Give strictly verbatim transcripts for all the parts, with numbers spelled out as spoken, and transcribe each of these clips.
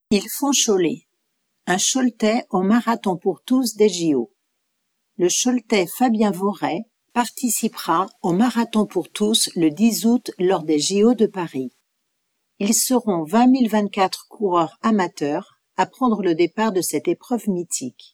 Ils font Cholet. Un Choletais au marathon pour tous des J O. Le Choletais Fabien Voret participera au marathon pour tous le dix août lors des J O de Paris. Ils seront vingt mille vingt-quatre coureurs amateurs à prendre le départ de cette épreuve mythique.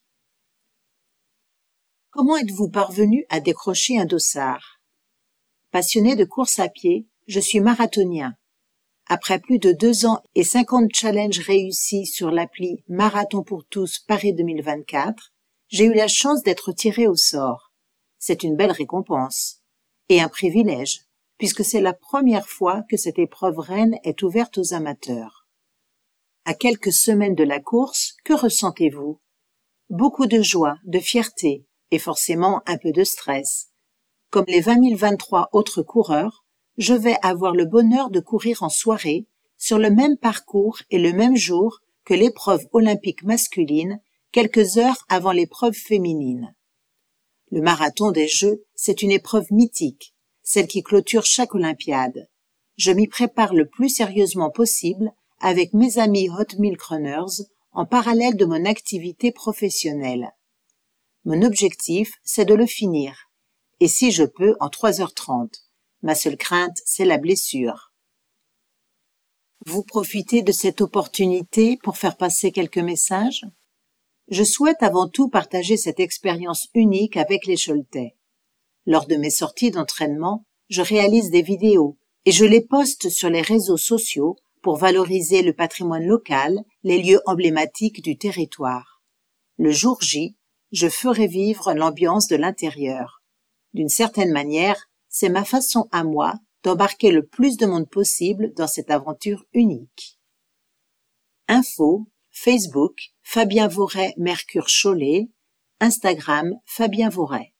Comment êtes-vous parvenu à décrocher un dossard? Passionné de course à pied, je suis marathonien. Après plus de deux ans et cinquante challenges réussis sur l'appli Marathon pour tous Paris deux mille vingt-quatre, j'ai eu la chance d'être tiré au sort. C'est une belle récompense. Et un privilège, puisque c'est la première fois que cette épreuve reine est ouverte aux amateurs. À quelques semaines de la course, que ressentez-vous? Beaucoup de joie, de fierté, et forcément un peu de stress. Comme les vingt mille vingt-trois autres coureurs, je vais avoir le bonheur de courir en soirée, sur le même parcours et le même jour que l'épreuve olympique masculine, quelques heures avant l'épreuve féminine. Le marathon des Jeux, c'est une épreuve mythique, celle qui clôture chaque Olympiade. Je m'y prépare le plus sérieusement possible avec mes amis Hot Milk Runners en parallèle de mon activité professionnelle. Mon objectif, c'est de le finir, et si je peux, en trois heures trente. Ma seule crainte, c'est la blessure. Vous profitez de cette opportunité pour faire passer quelques messages? Je souhaite avant tout partager cette expérience unique avec les Choletais. Lors de mes sorties d'entraînement, je réalise des vidéos et je les poste sur les réseaux sociaux pour valoriser le patrimoine local, les lieux emblématiques du territoire. Le jour J, je ferai vivre l'ambiance de l'intérieur. D'une certaine manière, c'est ma façon à moi d'embarquer le plus de monde possible dans cette aventure unique. Info, Facebook, Fabien Voret Mercure Cholet, Instagram, Fabien Voret.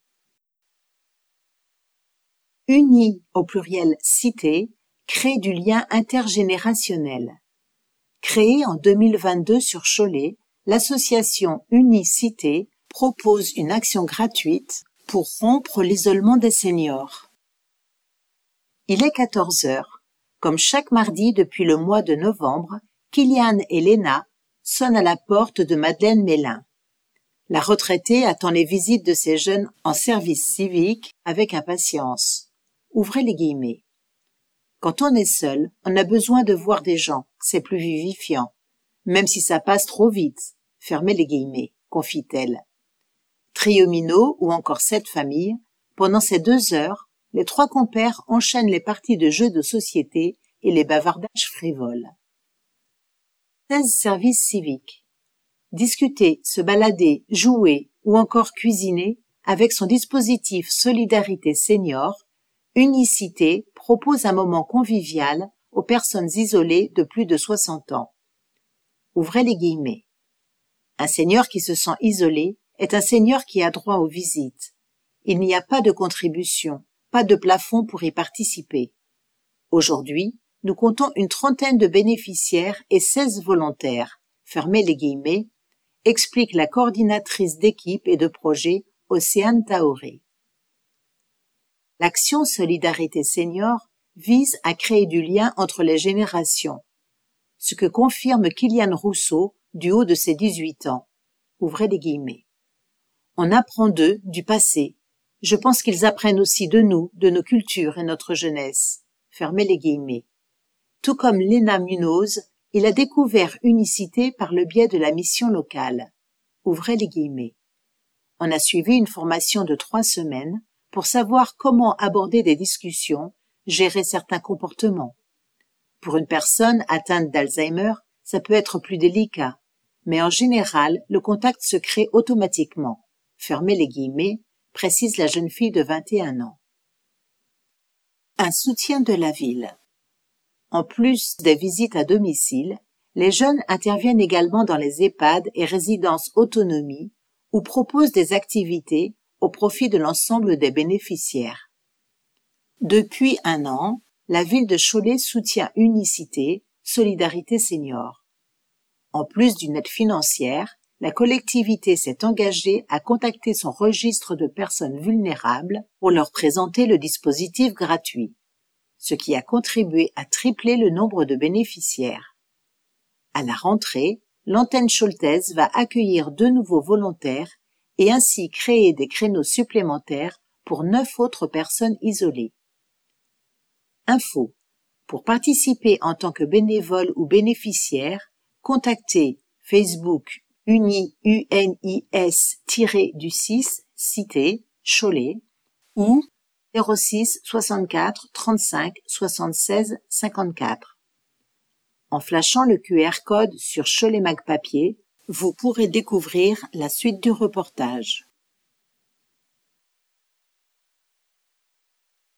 Uni au pluriel Cité crée du lien intergénérationnel. Créée en deux mille vingt-deux sur Cholet, l'association Uni Cité propose une action gratuite pour rompre l'isolement des seniors. Il est quatorze heures. Comme chaque mardi depuis le mois de novembre, Kylian et Léna sonnent à la porte de Madeleine Mélin. La retraitée attend les visites de ces jeunes en service civique avec impatience. Ouvrez les guillemets. Quand on est seul, on a besoin de voir des gens, c'est plus vivifiant. Même si ça passe trop vite. Fermez les guillemets, confie-t-elle. Trio minot ou encore sept familles, pendant ces deux heures, les trois compères enchaînent les parties de jeux de société et les bavardages frivoles. seize services civiques. Discuter, se balader, jouer ou encore cuisiner avec son dispositif Solidarité Senior, Unicité propose un moment convivial aux personnes isolées de plus de soixante ans. Ouvrez les guillemets. Un senior qui se sent isolé est un senior qui a droit aux visites. Il n'y a pas de contribution, pas de plafond pour y participer. Aujourd'hui, nous comptons une trentaine de bénéficiaires et seize volontaires, fermez les guillemets, explique la coordinatrice d'équipe et de projet Océane Taoré. L'action Solidarité Senior vise à créer du lien entre les générations, ce que confirme Kylian Rousseau du haut de ses dix-huit ans. Ouvrez les guillemets. On apprend d'eux, du passé. Je pense qu'ils apprennent aussi de nous, de nos cultures et notre jeunesse. Fermez les guillemets. Tout comme Léna Munoz, il a découvert Unicité par le biais de la mission locale. Ouvrez les guillemets. On a suivi une formation de trois semaines pour savoir comment aborder des discussions, gérer certains comportements. Pour une personne atteinte d'Alzheimer, ça peut être plus délicat, mais en général, le contact se crée automatiquement. Fermez les guillemets, précise la jeune fille de vingt et un ans. Un soutien de la ville. En plus des visites à domicile, les jeunes interviennent également dans les EHPAD et résidences autonomie ou proposent des activités au profit de l'ensemble des bénéficiaires. Depuis un an, la ville de Cholet soutient Unicité, Solidarité Senior. En plus d'une aide financière, la collectivité s'est engagée à contacter son registre de personnes vulnérables pour leur présenter le dispositif gratuit, ce qui a contribué à tripler le nombre de bénéficiaires. À la rentrée, l'antenne Choltez va accueillir deux nouveaux volontaires et ainsi créer des créneaux supplémentaires pour neuf autres personnes isolées. Info. Pour participer en tant que bénévole ou bénéficiaire, contactez Facebook uni U N I S-du six Cité Cholet ou zéro six soixante-quatre trente-cinq soixante-seize cinquante-quatre. En flashant le Q R code sur Cholet Mag Papier, vous pourrez découvrir la suite du reportage.